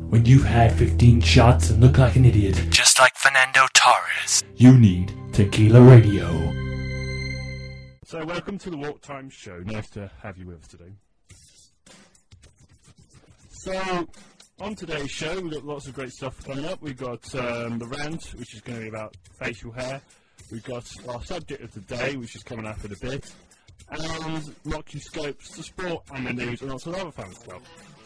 when you've had 15 shots and look like an idiot, just like Fernando Torres, you need Tequila Radio. So welcome to the Walk Time Show. Nice to have you with us today. So, on today's show, we've got lots of great stuff coming up. We've got the rant, which is going to be about facial hair. We've got our subject of the day, which is coming up in a bit. And Rocky Scopes, the sport and the news, and lots of other fun stuff.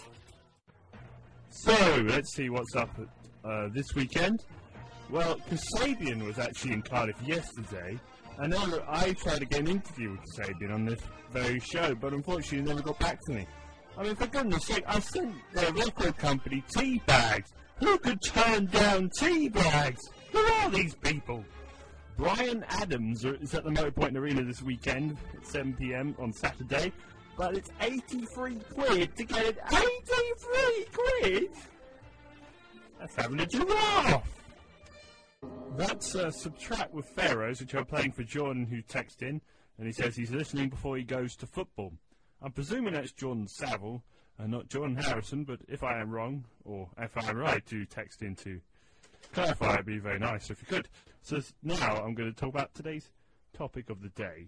So, let's see what's up this weekend. Well, Kasabian was actually in Cardiff yesterday, and now I tried to get an interview with Kasabian on this very show, but unfortunately he never got back to me. I mean, for goodness sake, I sent their record company tea bags. Who could turn down tea bags? Who are these people? Brian Adams is at the Motorpoint Arena this weekend at 7 PM on Saturday, but it's 83 quid to get it. 83 quid? That's having a giraffe. That's Subtract with Pharaohs, which are playing for Jordan, who texted in, and he says he's listening before he goes to football. I'm presuming that's Jordan Saville and not Jordan Harrison, but if I am wrong, or if I'm right, do text in to clarify. It'd be very nice if you could. So now I'm going to talk about today's topic of the day.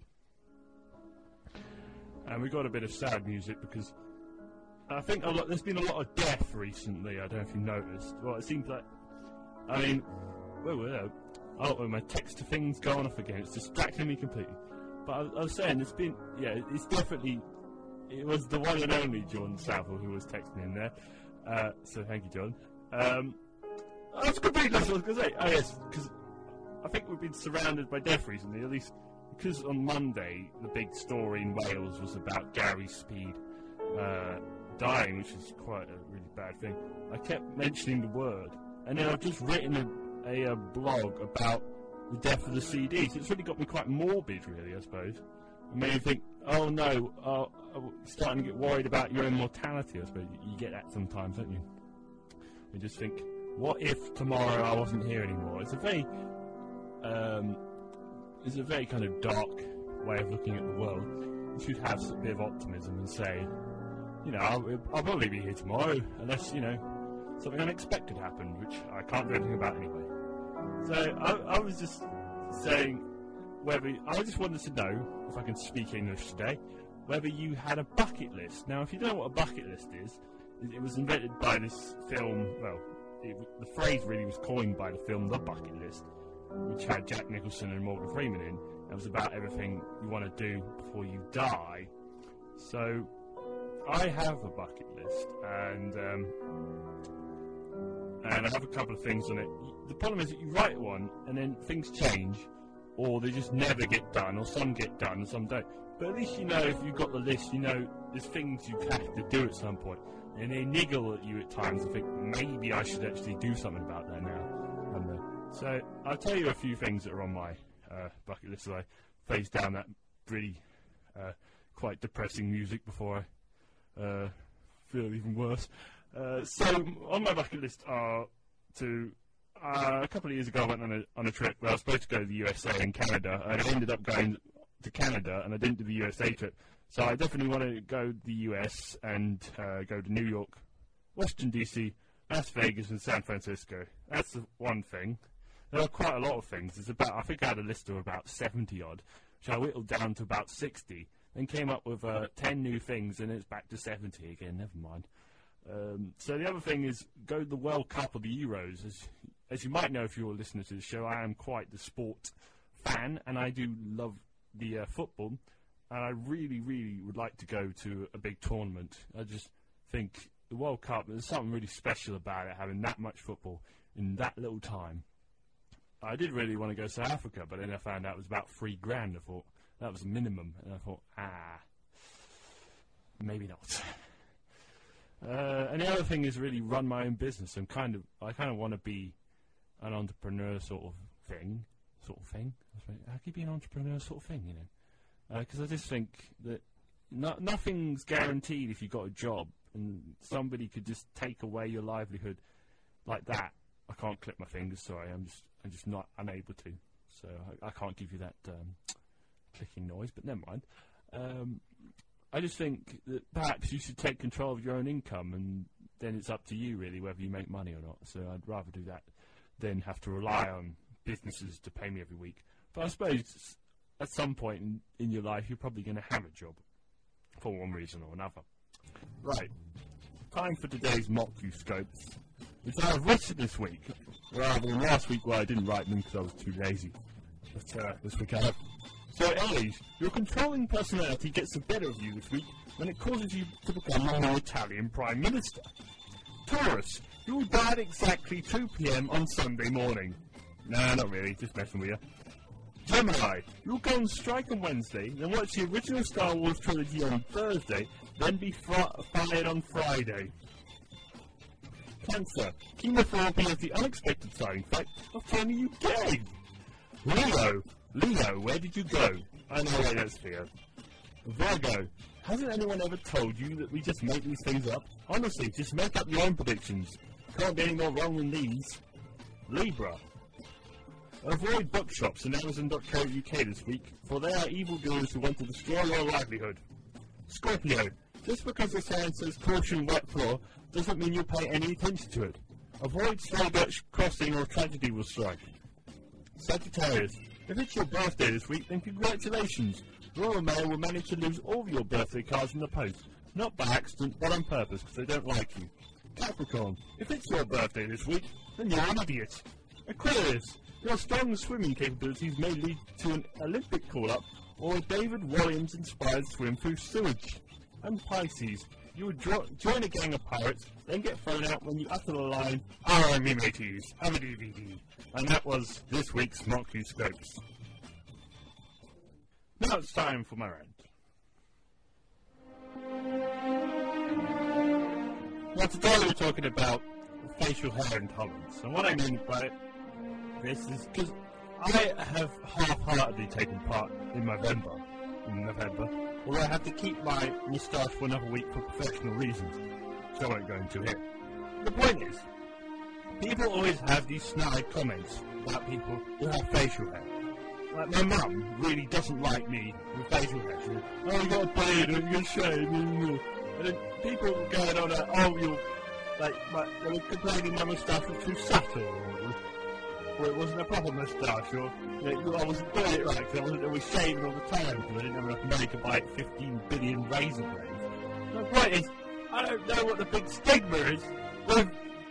And we got a bit of sad music because I think there's been a lot of death recently. I don't know if you noticed. Well, it seems like, I mean, my text to things going off again. It's distracting me completely. But I was saying, it's been, it's definitely. It was the one and only Jordan Saville who was texting in there. So thank you, John. I was completely lost what I was going to say. Oh, yes, because I think we've been surrounded by death recently, at least because on Monday the big story in Wales was about Gary Speed dying, which is quite a really bad thing. I kept mentioning the word, and then I've just written a blog about the death of the CD, so it's really got me quite morbid, really, I suppose. It made me think, oh no, I'm starting to get worried about your immortality, I suppose. You get that sometimes, don't you? You just think, what if tomorrow I wasn't here anymore? It's a very kind of dark way of looking at the world. You should have a bit of optimism and say, I'll probably be here tomorrow, unless, something unexpected happened, which I can't do anything about anyway. So I was just saying, I just wanted to know, if I can speak English today, whether you had a bucket list. Now, if you don't know what a bucket list is, it was invented by this film, the phrase really was coined by the film The Bucket List, which had Jack Nicholson and Morgan Freeman in. It was about everything you want to do before you die. So, I have a bucket list, and I have a couple of things on it. The problem is that you write one, and then things change, or they just never get done, or some get done, and some don't. But at least if you've got the list, there's things you have to do at some point. And they niggle at you at times and think, maybe I should actually do something about that now. So, I'll tell you a few things that are on my bucket list as I phase down that really quite depressing music before I feel even worse. So, on my bucket list are a couple of years ago I went on a trip where I was supposed to go to the USA and Canada, and I ended up going to Canada, and I didn't do the USA trip. So I definitely want to go to the US and go to New York, Washington DC, Las Vegas, and San Francisco. That's the one thing. There are quite a lot of things. I think I had a list of about 70 odd, which I whittled down to about 60, then came up with 10 new things, and it's back to 70 again. Never mind. So the other thing is go to the World Cup or the Euros. As you might know if you're a listener to the show, I am quite the sport fan, and I do love the football, and I really, really would like to go to a big tournament. I just think the World Cup, there's something really special about it, having that much football in that little time. I did really want to go to South Africa, but then I found out it was about $3,000. I thought that was minimum, and I thought, maybe not. And the other thing is really run my own business. I kind of want to be an entrepreneur sort of thing. How can you be an entrepreneur sort of thing, Because I just think that nothing's guaranteed if you've got a job, and somebody could just take away your livelihood like that. I can't clip my fingers, sorry, I'm just not unable to. So I can't give you that clicking noise, but never mind. I just think that perhaps you should take control of your own income and then it's up to you really whether you make money or not. So I'd rather do that than have to rely on businesses to pay me every week. But I suppose at some point in your life you're probably going to have a job for one reason or another. Right, time for today's mock you scopes, which I have written this week, rather than last week where I didn't write them because I was too lazy. But this week I have. So Aries, your controlling personality gets the better of you this week when it causes you to become a new Italian Prime Minister. Taurus, you will die at exactly 2 p.m. on Sunday morning. Nah, not really, just messing with you. Gemini, you'll go on strike on Wednesday, then watch the original Star Wars trilogy on Thursday, then be fired on Friday. Cancer, chemotherapy has the unexpected side effect of turning you gay. Leo, where did you go? I know why that's Theo. Virgo, hasn't anyone ever told you that we just make these things up? Honestly, just make up your own predictions. Can't be any more wrong than these. Libra, avoid bookshops and Amazon.co.uk this week, for they are evildoers who want to destroy your livelihood. Scorpio, just because the sign says caution wet floor doesn't mean you'll pay any attention to it. Avoid Stradbroke crossing or tragedy will strike. Sagittarius, if it's your birthday this week, then congratulations. Royal Mail will manage to lose all of your birthday cards in the post. Not by accident, but on purpose, because they don't like you. Capricorn, if it's your birthday this week, then you're an idiot. Aquarius, your strong swimming capabilities may lead to an Olympic call-up or a David Walliams-inspired swim through sewage. And Pisces, you would join a gang of pirates, then get thrown out when you utter the line, "Alright, me mateys, have a DVD." And that was this week's Mock You Scopes. Now it's time for my rant. Now today we're talking about facial hair intolerance, and what I mean by this is because I have half-heartedly taken part in November, although I have to keep my moustache for another week for professional reasons, so I won't go into it. The point is, people always have these snide comments about people who have facial hair. Like, my mum really doesn't like me with facial hair. She goes, "Oh, you got a beard, and you're shave." And then people going on, you're, they were complaining my moustache was too subtle, or it wasn't a proper moustache, or I wasn't doing it right, because I wasn't always shaving all the time, because I didn't have enough money to buy 15 billion razor blades. The point is, I don't know what the big stigma is with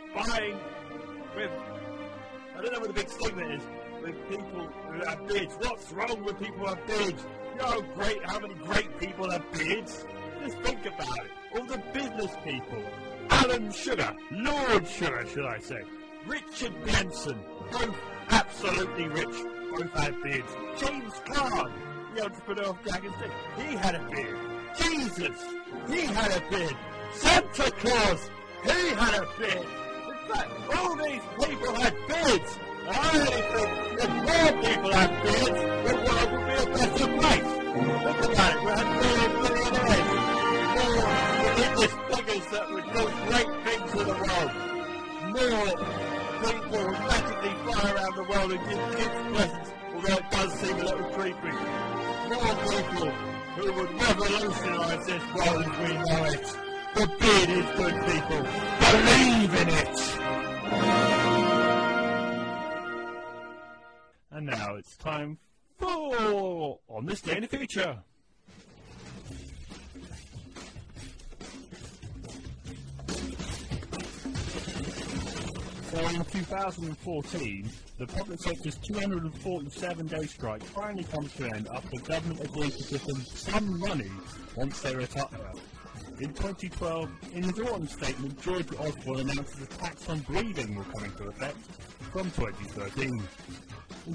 people who have beards. What's wrong with people who have beards? You know how many great people have beards? Just think about it. All the business people. Alan Sugar, Lord Sugar, should I say. Richard Branson, both absolutely rich, both had beards. James Caan, the entrepreneur of Dragon's Den, he had a beard. Jesus, he had a beard. Santa Claus, he had a beard. In fact, all these people had beards. I really think if more people had beards, the world would be a better place. Think about it, we had millionaires, more religious figures that would do great things in the world, more people who magically fly around the world and give kids presents, although it does seem a little creepy, more people who would revolutionise this world as we know it. The beard is good, people. Believe in it! And now it's time for On This Day in the Future. So in 2014, the public sector's 247-day strike finally comes to an end after the government agreed to give them some money once they retire. In 2012, in his autumn statement, George Osborne announced that a tax on breathing will come into effect from 2013. In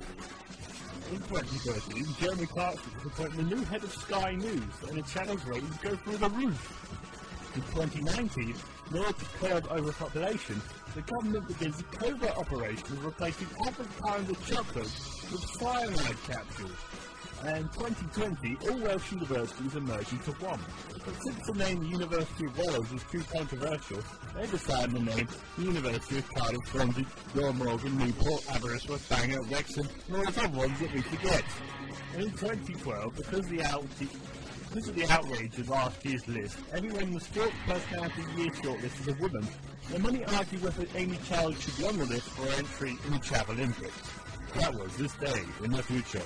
2013, Jeremy Clarkson was appointed the new head of Sky News, and the channel's ratings go through the roof. In 2019, in order to curb overpopulation, the government begins a covert operation of replacing average pounds of chocolate with cyanide capsules. And in 2020, all Welsh universities are merged into one. But since the name University of Wales was too controversial, they decided to name the University of Cardiff, Swansea, Royal Morgan, Newport, Aberystwyth, Bangor, Wrexham, and all those other ones that we forget. And in 2012, because the Because of the outrage of last year's list, everyone in the Sports Personality of the Year shortlist is a woman. And many argue whether Amy Childs should be on the list for her entry in the Travel Olympics. That was this day in the future.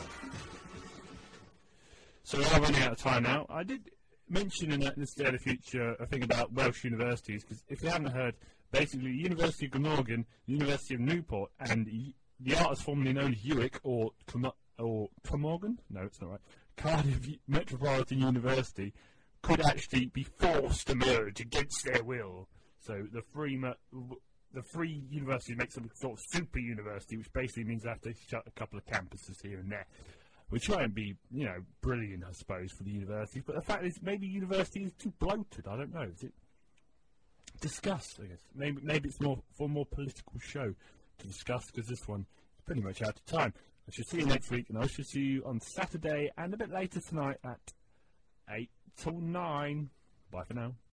So we are running out of time now. I did mention in this day in the future a thing about Welsh universities, because if you haven't heard, basically University of Glamorgan, University of Newport, and the artist formerly known as UWIC, or Glamorgan? No, it's not right. Cardiff Metropolitan University could actually be forced to merge against their will. So the free university makes them sort of super university, which basically means they have to shut a couple of campuses here and there. We try and be, brilliant, I suppose, for the universities. But the fact is, maybe university is too bloated. I don't know. Is it? Discuss, I guess. Maybe it's more for a more political show to discuss, because this one is pretty much out of time. I shall see you next week, and I shall see you on Saturday and a bit later tonight at 8 till 9. Bye for now.